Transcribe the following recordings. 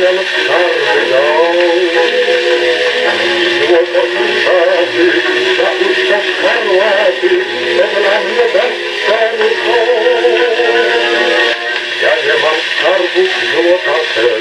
nam skarby dał. Złoto i szaty, za usta szkarłaty, to dla mnie bezcenny są. Ja nie mam skarbów złota cel,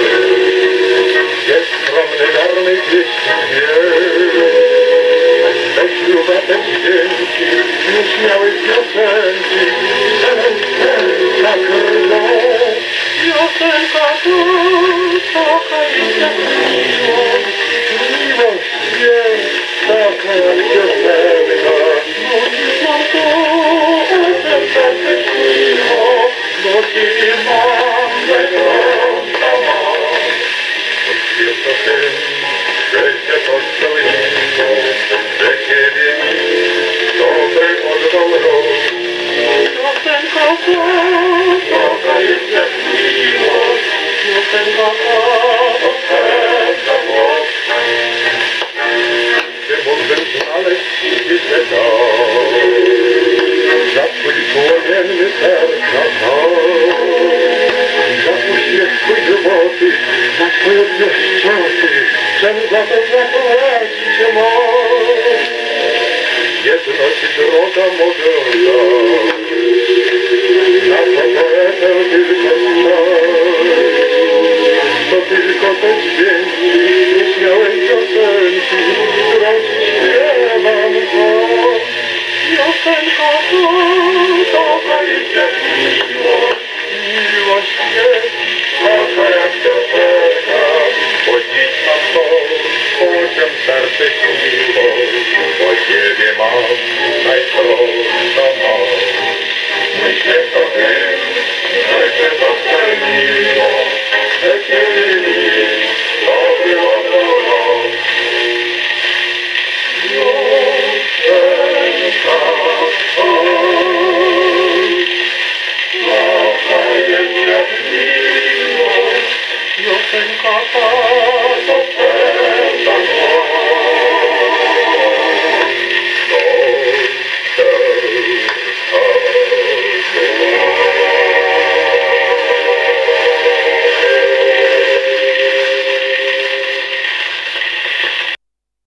jest skromny, darny pieśni dźwięk. Te ślubatek dźwięki, nieśmiałej piosenki, cenę serca krwią. Piosenka to taka jest miłość, miłość jest taka jak piosenka. Mam to o serca myśliło, bo ci mam wygląda mam. Jest to tym, że się pospełniło, że ciebie mi dobry oddał rok. Piosenka taka jest jak miłość, piosenka to serca głos. Gdzie mógłbym znaleźć gdzie dał, za twój płomienny serca dał, za uśmiech twój złoty, za twoje pieszczoty, czem za to zapłacić mam. Jedno ci droga mogę dać, na to poetę tylko